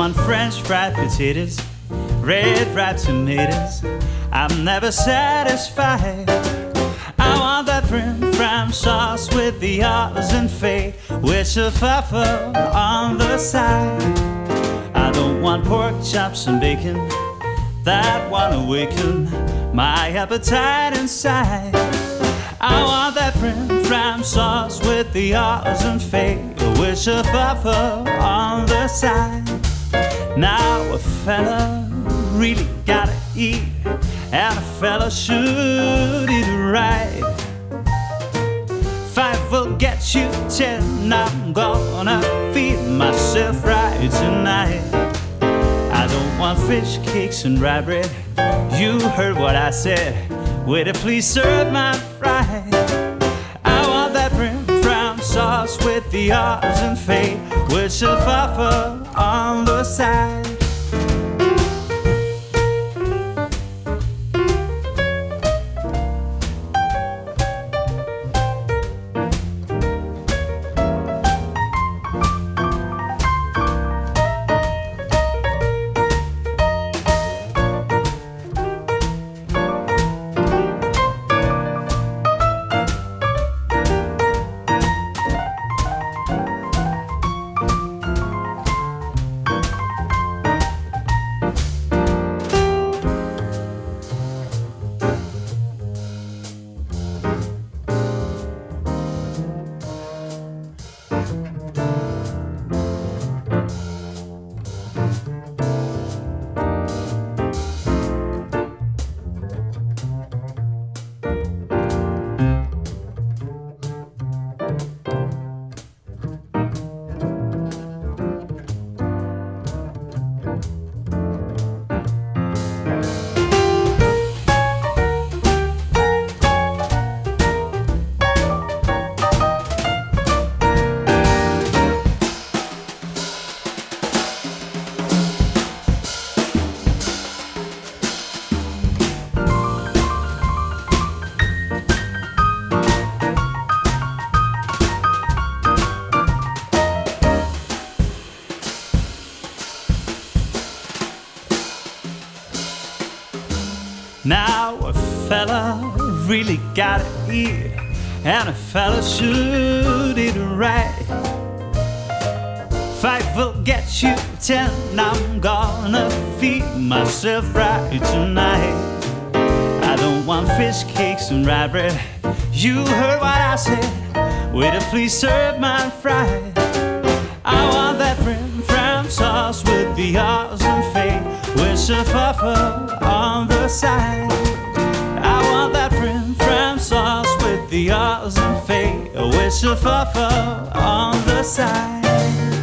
want French fried potatoes, red ripe tomatoes. I'm never satisfied. I want that frim sauce with the R's and Faye, with a pfeffer on the side. I don't want pork chops and bacon that won't awaken my appetite inside. I want that frim sauce with the R's and Faye, with a pfeffer on the side. Now a fella really gotta eat, and a fella should eat right. 5 will get you 10. I'm gonna feed myself right tonight. I don't want fish cakes and rye bread. You heard what I said. Waiter, please serve my fry. I want that frim sauce with the R's and Faye, with a pfeffer on the side. Now a fella really gotta eat, and a fella should eat right. 5 will get you 10. I'm gonna feed myself right tonight. I don't want fish cakes and rye bread. You heard what I said. Waiter, please serve my fry. I want that frim sauce with the R's and Faye, with a pfeffer on the side. I want that frim sauce with the R's and Faye, with a pfeffer on the side.